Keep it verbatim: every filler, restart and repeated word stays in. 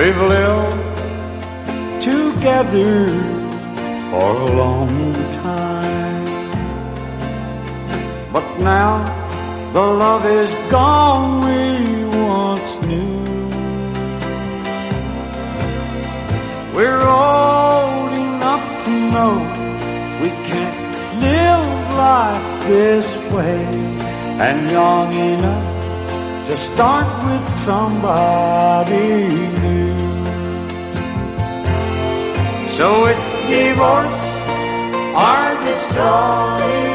We've lived together for a long time, but now the love is gone we once knew. We're old enough to know we can't live life this way, and young enough to start with somebody new. So it's divorce or destroy.